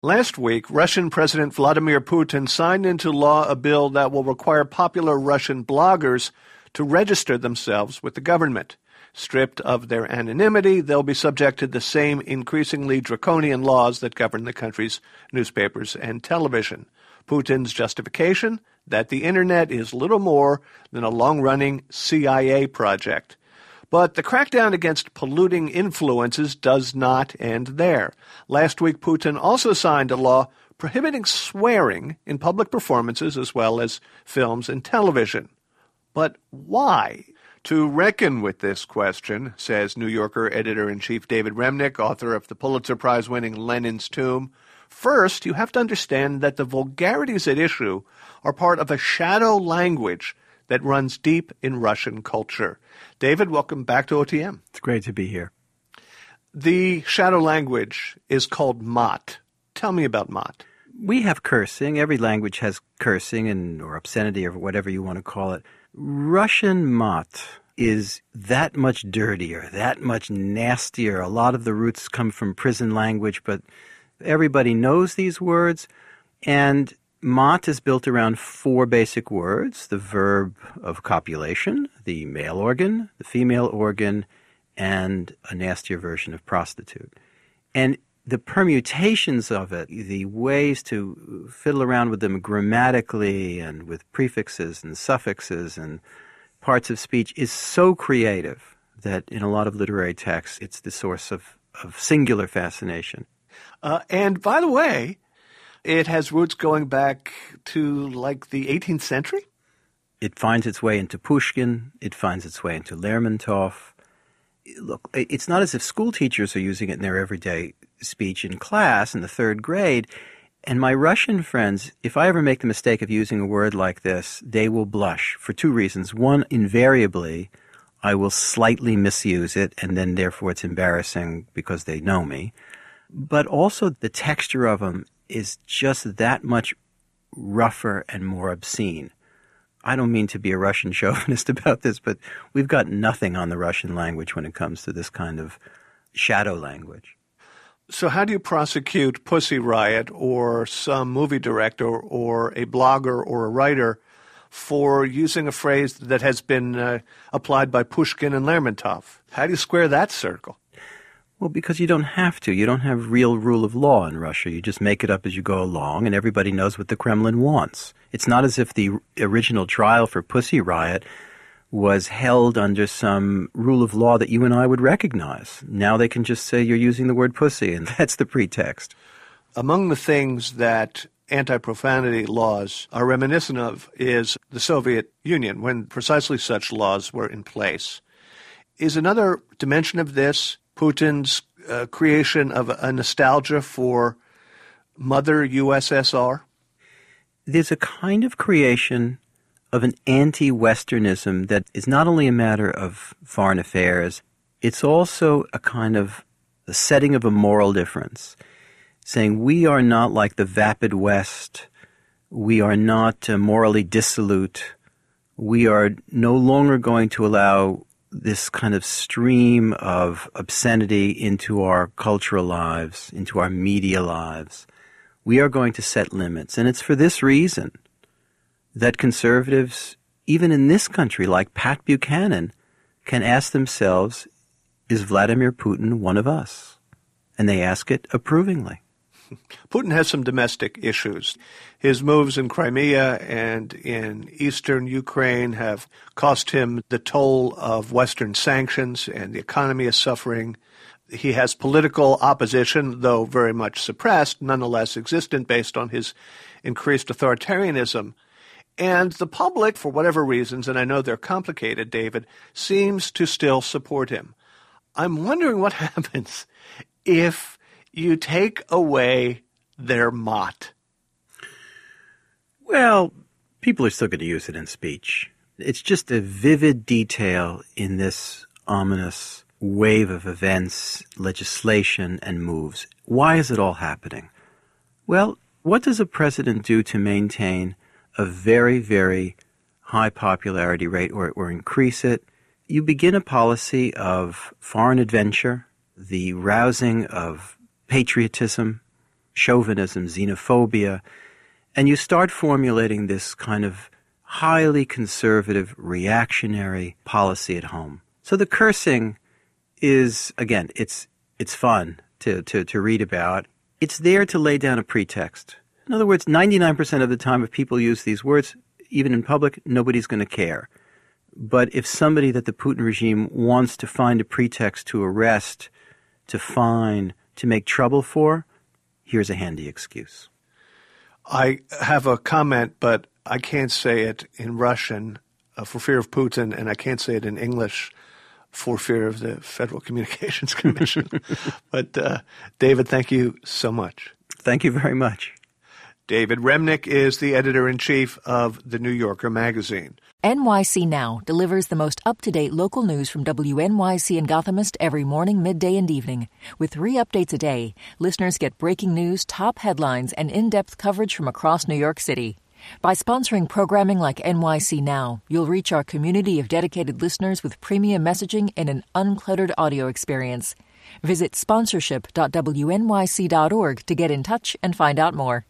Last week, Russian President Vladimir Putin signed into law a bill that will require popular Russian bloggers to register themselves with the government. Stripped of their anonymity, they'll be subject to the same increasingly draconian laws that govern the country's newspapers and television. Putin's justification? That the Internet is little more than a long-running CIA project. But the crackdown against polluting influences does not end there. Last week, Putin also signed a law prohibiting swearing in public performances as well as films and television. But why? To reckon with this question, says New Yorker editor-in-chief David Remnick, author of the Pulitzer Prize-winning Lenin's Tomb, first, you have to understand that the vulgarities at issue are part of a shadow language that runs deep in Russian culture. David, welcome back to OTM. It's great to be here. The shadow language is called mat. Tell me about mat. We have cursing. Every language has cursing or obscenity or whatever you want to call it. Russian mat is that much dirtier, that much nastier. A lot of the roots come from prison language, but everybody knows these words. And mat is built around four basic words: the verb of copulation, the male organ, the female organ, and a nastier version of prostitute. And the permutations of it, the ways to fiddle around with them grammatically and with prefixes and suffixes and parts of speech is so creative that in a lot of literary texts it's the source of singular fascination. And by the way, it has roots going back to like the 18th century? It finds its way into Pushkin. It finds its way into Lermontov. Look, it's not as if school teachers are using it in their everyday speech in class in the third grade. And my Russian friends, if I ever make the mistake of using a word like this, they will blush for two reasons. One, invariably, I will slightly misuse it, and then therefore it's embarrassing because they know me. But also the texture of them is just that much rougher and more obscene. I don't mean to be a Russian chauvinist about this, but we've got nothing on the Russian language when it comes to this kind of shadow language. So how do you prosecute Pussy Riot or some movie director or a blogger or a writer for using a phrase that has been applied by Pushkin and Lermontov? How do you square that circle? Well, because you don't have to. You don't have real rule of law in Russia. You just make it up as you go along, and everybody knows what the Kremlin wants. It's not as if the original trial for Pussy Riot was held under some rule of law that you and I would recognize. Now they can just say you're using the word pussy, and that's the pretext. Among the things that anti-profanity laws are reminiscent of is the Soviet Union, when precisely such laws were in place. Is another dimension of this Putin's creation of a nostalgia for Mother USSR? There's a kind of creation of an anti-Westernism that is not only a matter of foreign affairs, it's also a kind of the setting of a moral difference, saying we are not like the vapid West, we are not morally dissolute, we are no longer going to allow this kind of stream of obscenity into our cultural lives, into our media lives. We are going to set limits. And it's for this reason that conservatives, even in this country, like Pat Buchanan, can ask themselves, is Vladimir Putin one of us? And they ask it approvingly. Putin has some domestic issues. His moves in Crimea and in eastern Ukraine have cost him the toll of Western sanctions, and the economy is suffering. He has political opposition, though very much suppressed, nonetheless existent based on his increased authoritarianism. And the public, for whatever reasons, and I know they're complicated, David, seems to still support him. I'm wondering what happens if you take away their mat. Well, people are still going to use it in speech. It's just a vivid detail in this ominous wave of events, legislation, and moves. Why is it all happening? Well, what does a president do to maintain a very, very high popularity rate or increase it? You begin a policy of foreign adventure, the rousing of patriotism, chauvinism, xenophobia, and you start formulating this kind of highly conservative, reactionary policy at home. So the cursing is, again, it's fun to read about. It's there to lay down a pretext. In other words, 99% of the time if people use these words, even in public, nobody's going to care. But if somebody that the Putin regime wants to find a pretext to arrest, to fine, to make trouble for, here's a handy excuse. I have a comment, but I can't say it in Russian for fear of Putin, and I can't say it in English for fear of the Federal Communications Commission. But David, thank you so much. Thank you very much. David Remnick is the editor-in-chief of The New Yorker magazine. NYC Now delivers the most up-to-date local news from WNYC and Gothamist every morning, midday, and evening. With 3 updates a day, listeners get breaking news, top headlines, and in-depth coverage from across New York City. By sponsoring programming like NYC Now, you'll reach our community of dedicated listeners with premium messaging and an uncluttered audio experience. Visit sponsorship.wnyc.org to get in touch and find out more.